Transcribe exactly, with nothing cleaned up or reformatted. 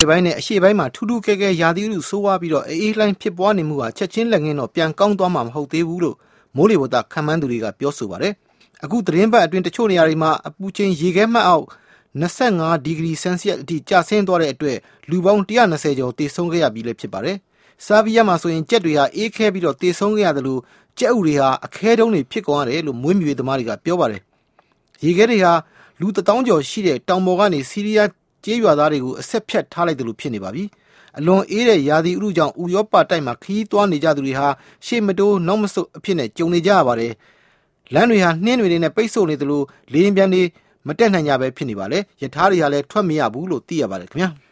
ပိုင်းနဲ့အရှေ့ပိုင်းမှာထူးထူးကဲကဲရာသီဥတုဆိုးဝါးပြီးတော့အေးလှိုင်းဖြစ်ပွားနေမှုဟာချက်ချင်းလက်ငင်းတော့ပြန်ကောင်းသွားမှာမဟုတ်သေးဘူးလို့မိုးလေဝသခန့်မှန်းသူတွေကပြောဆိုပါတယ်အခုသတင်းပတ်အတွင်းတချို့နေရာတွေမှာအပူချိန်ရေခဲမှတ်အောက်twenty-fiveဒီဂရီဆယ်စီယပ်အထိကျဆင်းသွားတဲ့အတွက်လူပေါင်းone hundred twentyကျော်သေဆုံးခဲ့ရပြီလည်းဖြစ်ပါတယ်ဆာဘီယာမှာဆိုရင်ကြက်တွေဟာအေးခဲပြီးတော့သေဆုံးခဲ့ရတယ်လို့ကြက်ဥတွေဟာအခဲတုံးတွေဖြစ်ကုန်ရတယ်လို့မွေးမြူရေးသမားတွေကပြောပါတယ်ရေခဲတွေဟာလူone thousandကျော်ရှိတဲ့တောင်ပေါ်ကနေဆီးရီးယားကျေးရွာသားတွေကိုအဆက်ဖြတ်ထားလိုက်တယ်လို့ဖြစ်နေပါပြီအလွန်အေးတဲ့ရာသီဥတုကြောင့်ဥရောပတိုက်မှာခရီးသွားနေကြသူတွေဟာရှေ့မတိုးနောက်မဆုတ်အဖြစ်နဲ့ကြုံနေကြရပါတယ်လမ်းတွေဟာနှင်းတွေနဲ့ပိတ်ဆို့နေသလိုလေရင်ပြန်တွေမတက်နိုင်ကြပဲဖြစ်နေပါလေယထာတွေဟာလည်းထွက်မရဘူးလို့သိရပါတယ်ခင်ဗျာ